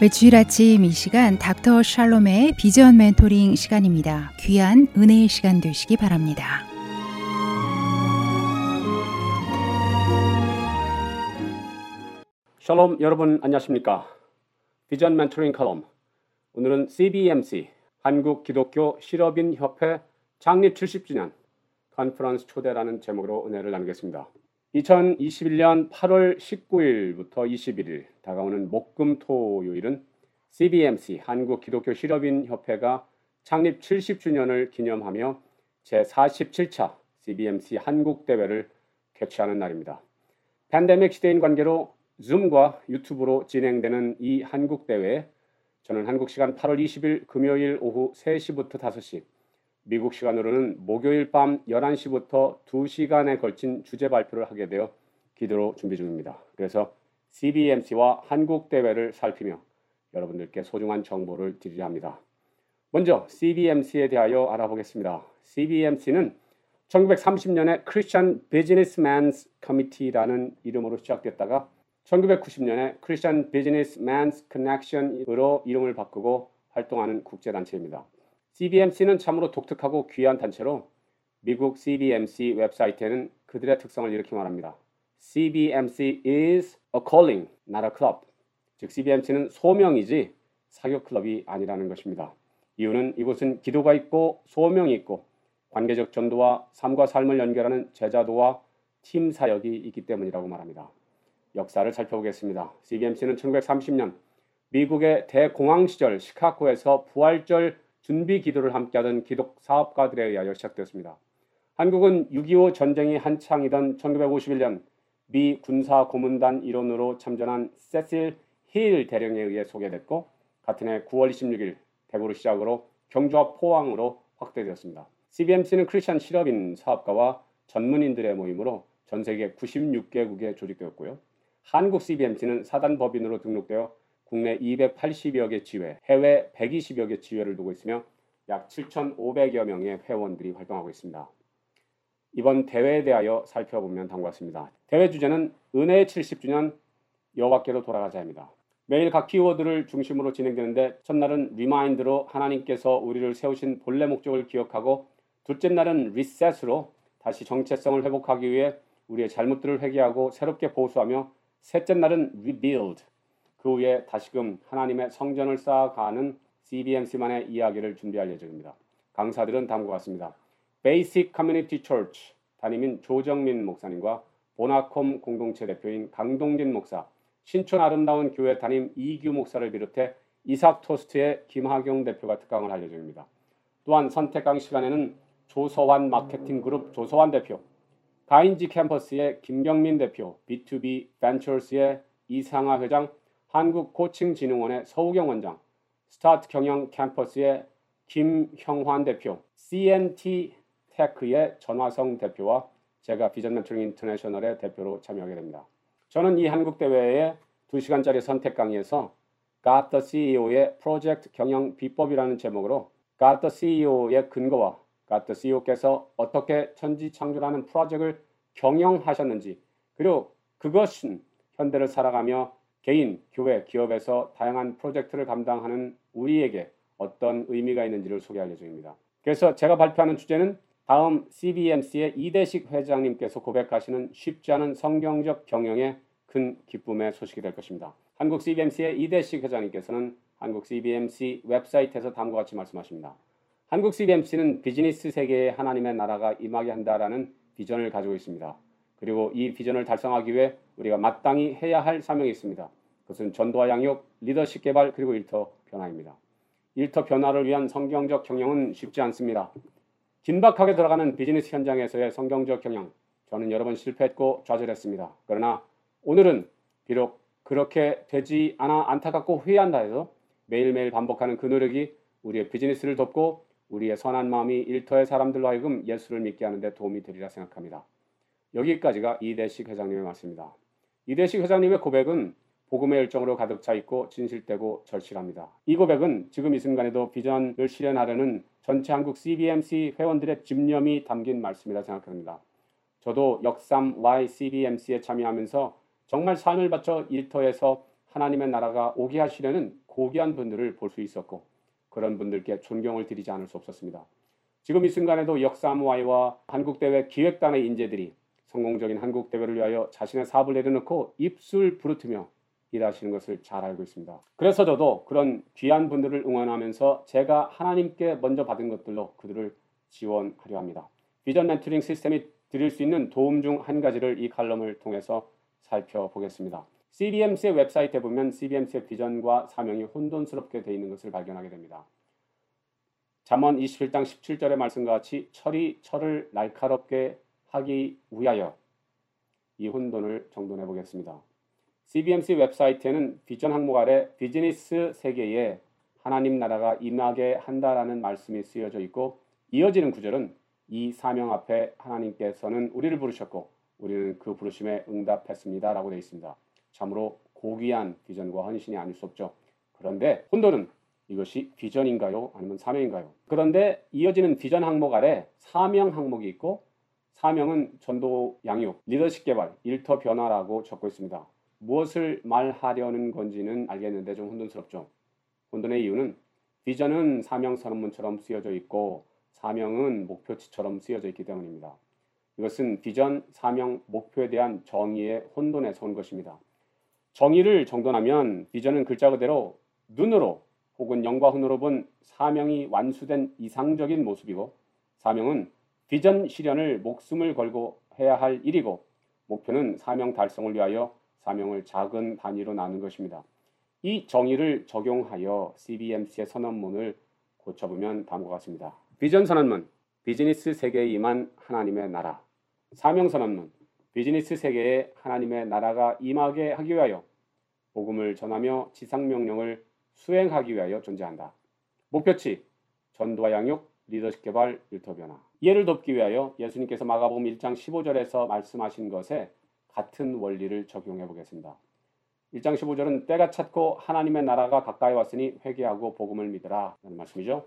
주일 아침 이 시간 닥터 샬롬의 비전 멘토링 시간입니다. 귀한 은혜의 시간 되시기 바랍니다. 샬롬 여러분 안녕하십니까? 비전 멘토링 컬럼 오늘은 CBMC 한국 기독교 실업인 협회 창립 70주년 컨퍼런스 초대라는 제목으로 은혜를 나누겠습니다. 2021년 8월 19일부터 21일 다가오는 목금토요일은 CBMC 한국 기독교 실업인 협회가 창립 70주년을 기념하며 제47차 CBMC 한국 대회를 개최하는 날입니다. 팬데믹 시대인 관계로 줌과 유튜브로 진행되는 이 한국 대회에 저는 한국 시간 8월 20일 금요일 오후 3시부터 5시, 미국 시간으로는 목요일 밤 11시부터 2시간에 걸친 주제 발표를 하게 되어 기도로 준비 중입니다. 그래서 CBMC와 한국 대회를 살피며 여러분들께 소중한 정보를 드리려 합니다. 먼저 CBMC에 대하여 알아보겠습니다. CBMC는 1930년에 Christian Businessmen's Committee라는 이름으로 시작됐다가 1990년에 Christian Businessmen's Connection으로 이름을 바꾸고 활동하는 국제단체입니다. CBMC는 참으로 독특하고 귀한 단체로 미국 CBMC 웹사이트에는 그들의 특성을 이렇게 말합니다. CBMC is a calling, not a club. 즉 CBMC는 소명이지 사교 클럽이 아니라는 것입니다. 이유는 이곳은 기도가 있고 소명이 있고 관계적 전도와 삶과 삶을 연결하는 제자도와 팀 사역이 있기 때문이라고 말합니다. 역사를 살펴보겠습니다. CBMC는 1930년 미국의 대공황 시절 시카고에서 부활절 준비 기도를 함께하던 기독 사업가들에 의하여 시작되었습니다. 한국은 6.25 전쟁이 한창이던 1951년 미 군사 고문단 일원으로 참전한 세실 힐 대령에 의해 소개됐고 같은 해 9월 26일 대구를 시작으로 경주와 포항으로 확대되었습니다. CBMC는 크리스천 실업인 사업가와 전문인들의 모임으로 전 세계 96개국에 조직되었고요. 한국 CBMC는 사단법인으로 등록되어 국내 280여 개 지회, 해외 120여 개 지회를 두고 있으며 약 7,500여 명의 회원들이 활동하고 있습니다. 이번 대회에 대하여 살펴보면 다음과 같습니다. 대회 주제는 은혜의 70주년 여호와께로 돌아가자입니다. 매일 각 키워드를 중심으로 진행되는데 첫날은 리마인드로 하나님께서 우리를 세우신 본래 목적을 기억하고 둘째 날은 리셋으로 다시 정체성을 회복하기 위해 우리의 잘못들을 회개하고 새롭게 보수하며 셋째 날은 rebuild, 그 후에 다시금 하나님의 성전을 쌓아가는 CBMC만의 이야기를 준비할 예정입니다. 강사들은 다음과 같습니다. Basic Community Church 담임인 조정민 목사님과 보나콤 공동체 대표인 강동진 목사, 신촌 아름다운 교회 담임 이규 목사를 비롯해 이삭 토스트의 김하경 대표가 특강을 할 예정입니다. 또한 선택강 시간에는 조서환 마케팅 그룹 조서환 대표, 가인지 캠퍼스의 김경민 대표, B2B 벤처스의 이상하 회장, 한국코칭진흥원의 서우경 원장, 스타트 경영 캠퍼스의 김형환 대표, CNT 테크의 전화성 대표와 제가 비전 멘토링 인터내셔널의 대표로 참여하게 됩니다. 저는 이 한국대회에 2시간짜리 선택 강의에서 God the CEO의 프로젝트 경영 비법이라는 제목으로 God the CEO의 근거와 God the CEO께서 어떻게 천지창조라는 프로젝트를 경영하셨는지, 그리고 그것은 현대를 살아가며 개인, 교회, 기업에서 다양한 프로젝트를 감당하는 우리에게 어떤 의미가 있는지를 소개할 예정입니다. 그래서 제가 발표하는 주제는 다음 CBMC의 이대식 회장님께서 고백하시는 쉽지 않은 성경적 경영의 큰 기쁨의 소식이 될 것입니다. 한국 CBMC의 이대식 회장님께서는 한국 CBMC 웹사이트에서 다음과 같이 말씀하십니다. 한국 CBMC는 비즈니스 세계에 하나님의 나라가 임하게 한다라는 비전을 가지고 있습니다. 그리고 이 비전을 달성하기 위해 우리가 마땅히 해야 할 사명이 있습니다. 그것은 전도와 양육, 리더십 개발, 그리고 일터 변화입니다. 일터 변화를 위한 성경적 경영은 쉽지 않습니다. 긴박하게 들어가는 비즈니스 현장에서의 성경적 경영, 저는 여러 번 실패했고 좌절했습니다. 그러나 오늘은 비록 그렇게 되지 않아 안타깝고 후회한다 해서 매일매일 반복하는 그 노력이 우리의 비즈니스를 돕고 우리의 선한 마음이 일터의 사람들로 하여금 예수를 믿게 하는 데 도움이 되리라 생각합니다. 여기까지가 이대식 회장님의 말씀입니다. 이대식 회장님의 고백은 복음의 열정으로 가득 차 있고 진실되고 절실합니다. 이 고백은 지금 이 순간에도 비전을 실현하려는 전체 한국 CBMC 회원들의 집념이 담긴 말씀이라 생각합니다. 저도 역삼 Y CBMC에 참여하면서 정말 삶을 바쳐 일터에서 하나님의 나라가 오게 하시려는 고귀한 분들을 볼 수 있었고 그런 분들께 존경을 드리지 않을 수 없었습니다. 지금 이 순간에도 역사모아이와 한국대회 기획단의 인재들이 성공적인 한국대회를 위하여 자신의 사업을 내려놓고 입술 부르트며 일하시는 것을 잘 알고 있습니다. 그래서 저도 그런 귀한 분들을 응원하면서 제가 하나님께 먼저 받은 것들로 그들을 지원하려 합니다. 비전 멘토링 시스템이 드릴 수 있는 도움 중 한 가지를 이 칼럼을 통해서 살펴보겠습니다. CBMC의 웹사이트에 보면 CBMC의 비전과 사명이 혼돈스럽게 되어 있는 것을 발견하게 됩니다. 잠언 21장 17절의 말씀과 같이 철이 철을 날카롭게 하기 위하여 이 혼돈을 정돈해 보겠습니다. CBMC 웹사이트에는 비전 항목 아래 비즈니스 세계에 하나님 나라가 임하게 한다라는 말씀이 쓰여져 있고 이어지는 구절은 이 사명 앞에 하나님께서는 우리를 부르셨고 우리는 그 부르심에 응답했습니다 라고 되어 있습니다. 참으로 고귀한 비전과 헌신이 아닐 수 없죠. 그런데 혼돈은 이것이 비전인가요? 아니면 사명인가요? 그런데 이어지는 비전 항목 아래 사명 항목이 있고 사명은 전도 양육, 리더십 개발, 일터 변화라고 적고 있습니다. 무엇을 말하려는 건지는 알겠는데 좀 혼돈스럽죠. 혼돈의 이유는 비전은 사명 선언문처럼 쓰여져 있고 사명은 목표치처럼 쓰여져 있기 때문입니다. 이것은 비전, 사명, 목표에 대한 정의의 혼돈에서 온 것입니다. 정의를 정돈하면 비전은 글자 그대로 눈으로 혹은 영과 hun으로 본 사명이 완수된 이상적인 모습이고 사명은 비전 실현을 목숨을 걸고 해야 할 일이고 목표는 사명 달성을 위하여 사명을 작은 단위로 나눈 것입니다. 이 정의를 적용하여 CBMC의 선언문을 고쳐보면 다음과 같습니다. 비전 선언문, 비즈니스 세계에 임한 하나님의 나라. 사명 선언문, 비즈니스 세계에 하나님의 나라가 임하게 하기 위하여 복음을 전하며 지상 명령을 수행하기 위하여 존재한다. 목표치, 전도와 양육, 리더십 개발, 일터 변화. 이해를 돕기 위하여 예수님께서 마가복음 1장 15절에서 말씀하신 것에 같은 원리를 적용해 보겠습니다. 1장 15절은 때가 찼고 하나님의 나라가 가까이 왔으니 회개하고 복음을 믿으라 라는 말씀이죠.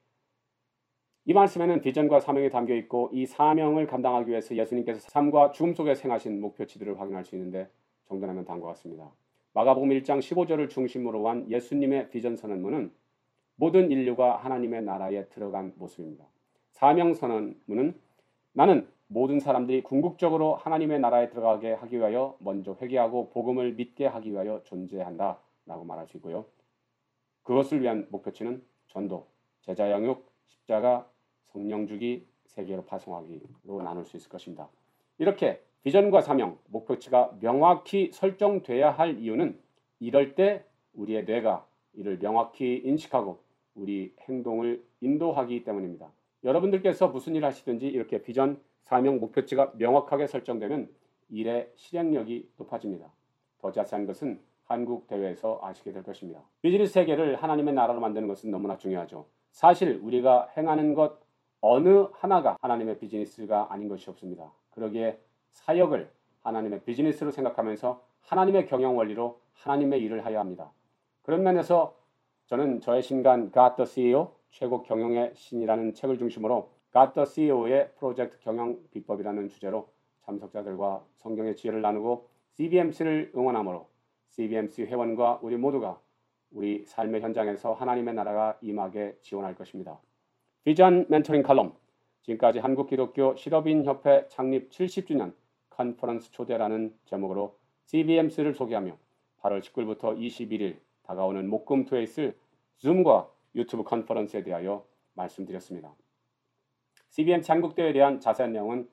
이 말씀에는 비전과 사명이 담겨 있고 이 사명을 감당하기 위해서 예수님께서 삶과 죽음 속에 행하신 목표치들을 확인할 수 있는데 정돈하면 다음과 같습니다. 마가복음 1장 15절을 중심으로 한 예수님의 비전 선언문은 모든 인류가 하나님의 나라에 들어간 모습입니다. 사명 선언문은 나는 모든 사람들이 궁극적으로 하나님의 나라에 들어가게 하기 위하여 먼저 회개하고 복음을 믿게 하기 위하여 존재한다 라고 말할 수 있고요. 그것을 위한 목표치는 전도, 제자 양육, 십자가, 성령 주기, 세계로 파송하기로 나눌 수 있을 것입니다. 이렇게 비전과 사명, 목표치가 명확히 설정돼야 할 이유는 이럴 때 우리의 뇌가 이를 명확히 인식하고 우리 행동을 인도하기 때문입니다. 여러분들께서 무슨 일을 하시든지 이렇게 비전, 사명, 목표치가 명확하게 설정되면 일의 실행력이 높아집니다. 더 자세한 것은 한국 대회에서 아시게 될 것입니다. 비즈니스 세계를 하나님의 나라로 만드는 것은 너무나 중요하죠. 사실 우리가 행하는 것 어느 하나가 하나님의 비즈니스가 아닌 것이 없습니다. 그러기에 사역을 하나님의 비즈니스로 생각하면서 하나님의 경영 원리로 하나님의 일을 해야 합니다. 그런 면에서 저는 저의 신간 God the CEO, 최고 경영의 신이라는 책을 중심으로 God the CEO의 프로젝트 경영 비법이라는 주제로 참석자들과 성경의 지혜를 나누고 CBMC를 응원함으로 CBMC 회원과 우리 모두가 우리 삶의 현장에서 하나님의 나라가 임하게 지원할 것입니다. 비전 멘토링 칼럼, 지금까지 한국기독교 실업인협회 창립 70주년 컨퍼런스 초대라는 제목으로 CBMC를 소개하며 8월 19일부터 21일 다가오는 목금토에 있을 줌과 유튜브 컨퍼런스에 대하여 말씀드렸습니다. CBMC 한국대회에 대한 자세한 내용은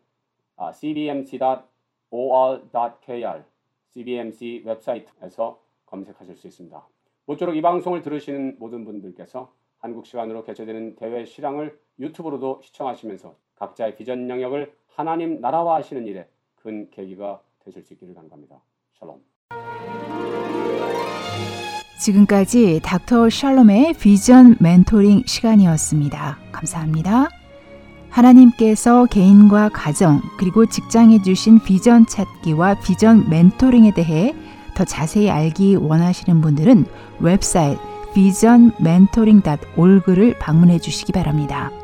cbmc.or.kr CBMC 웹사이트에서 검색하실 수 있습니다. 모쪼록 이 방송을 들으시는 모든 분들께서 한국 시간으로 개최되는 대회 실황을 유튜브로도 시청하시면서 각자의 비전 영역을 하나님 나라화 하시는 일에 큰 계기가 되실 수 있기를 간구합니다. 샬롬. 지금까지 닥터 샬롬의 비전 멘토링 시간이었습니다. 감사합니다. 하나님께서 개인과 가정 그리고 직장에 주신 비전 찾기와 비전 멘토링에 대해 더 자세히 알기 원하시는 분들은 웹사이트 visionmentoring.org를 방문해 주시기 바랍니다.